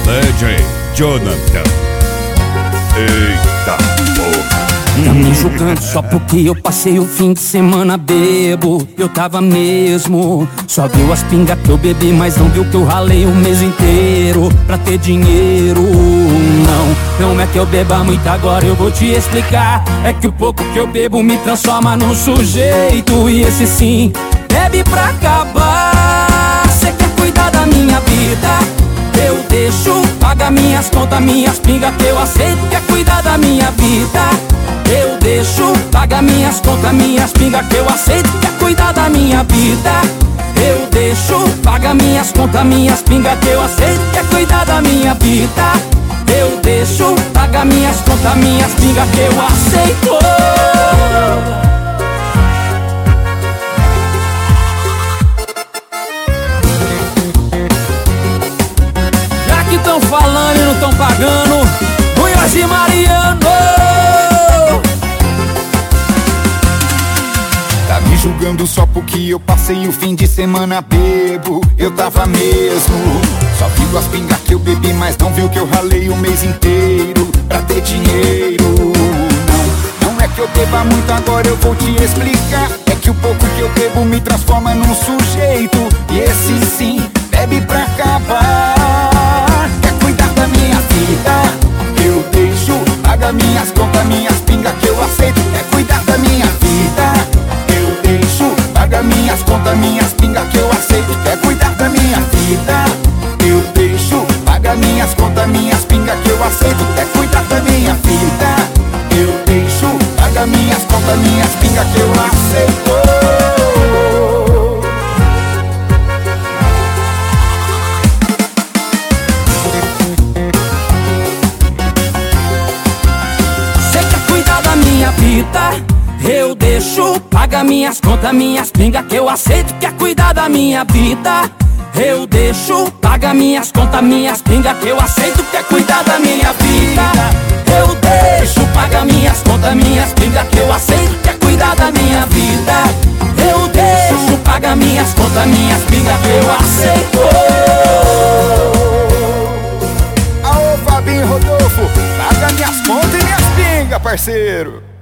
DJ Jonathan. Eita porra. Tá me julgando só porque eu passei o fim de semana bebo. Eu tava mesmo. Só viu as pingas que eu bebi, mas não viu que eu ralei o mês inteiro pra ter dinheiro. Não é que eu beba muito, agora eu vou te explicar. É que o pouco que eu bebo me transforma num sujeito. E esse sim, bebe pra acabar. Cê quer cuidar da minha vida? Eu deixo, paga minhas contas, minhas pingas que eu aceito. Quer cuidar da minha vida? Eu deixo, paga minhas contas, minhas pingas que eu aceito. Quer cuidar da minha vida? Eu deixo, paga minhas contas, minhas pingas que eu aceito. Quer cuidar da minha vida? Eu deixo, paga minhas contas, minhas pingas que eu aceito. Já que tão falando e não tão pagando, Munhoz e Mariano. Tá me julgando só porque eu passei o fim de semana bebo. Eu tava mesmo. Só viu as pingas que eu bebi, mas não viu que eu ralei o mês inteiro pra ter dinheiro. Não é que eu beba muito, agora eu vou te explicar. É que o pouco que eu bebo me transforma num sujeito. E esse sim, bebe pra acabar. Quer cuidar da minha vida? Eu deixo, paga minhas contas, minhas pingas que eu aceito. Quer cuidar da minha vida? Eu deixo, paga minhas contas, minhas pingas que eu aceito. Quer cuidar da minha vida? Eu deixo, paga minhas contas, minhas pingas que eu aceito. Quer cuidar da minha vida? Eu deixo, paga minhas contas, minhas pingas que eu aceito. Eu deixo, paga minhas contas, minhas pingas que eu aceito. Quer cuidar da minha vida? Eu deixo, paga minhas contas, minhas pingas que eu aceito. Quer cuidar da minha vida? Eu deixo, paga minhas contas, minhas pingas que eu aceito. Quer cuidar da minha vida? Eu deixo, paga minhas contas, minhas pingas que eu aceito. Aô, Fabinho Rodolfo, paga minhas contas e minhas pingas, parceiro.